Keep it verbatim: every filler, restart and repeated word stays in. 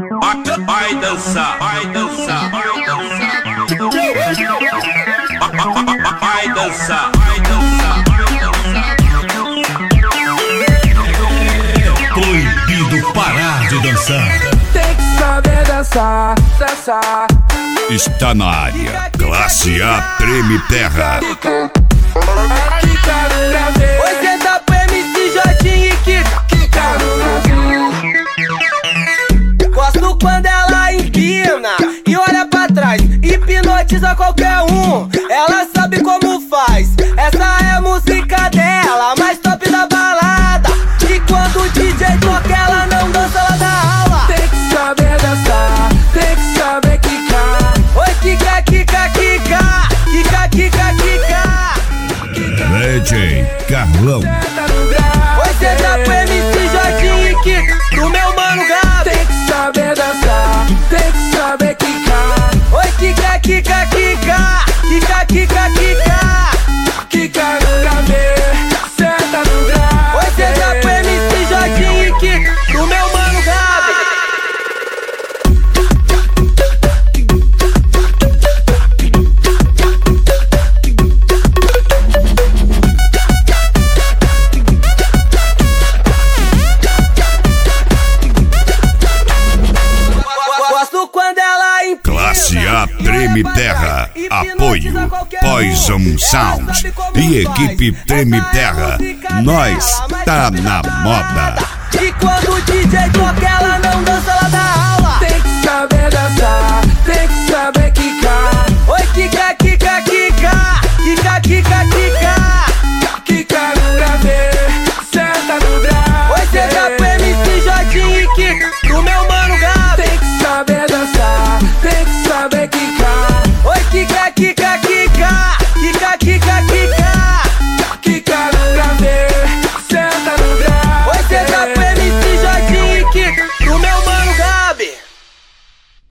Vai dançar, vai dançar, vai dançar. Vai dançar, vai dançar, vai dançar. Proibido parar de dançar. Tem que saber dançar, dançar. Está na área. Classe A treme terra. Você tá pro M C Jotinho e Kika, Kika no Brasil. Gosto quando ela empina e olha pra trás, hipnotiza qualquer um. Ela sabe como faz, essa é a música dela, mais top da balada. E quando o D J toca, ela não dança, ela dá aula. Tem que saber dançar, tem que saber quicar. Oi, Kika, Kika, Kika, Kika, Kika, Kika. D J Carlão. Você tá pro M C Jotinho e Kika, do meu mano Gabi. Tem que saber dançar, tem que saber quicar. Oi, Kika, Kika, Kika, Kika, Kika, Kika, Kika no grave, senta no grave. Você tá pro M C Jotinho e Kika, do meu mano Gabi. Gosto quando ela empina. Classe A Treme Terra. Apoio Poison Sound e equipe Treme Terra. Nós tá na moda. E quando o D J toca, ela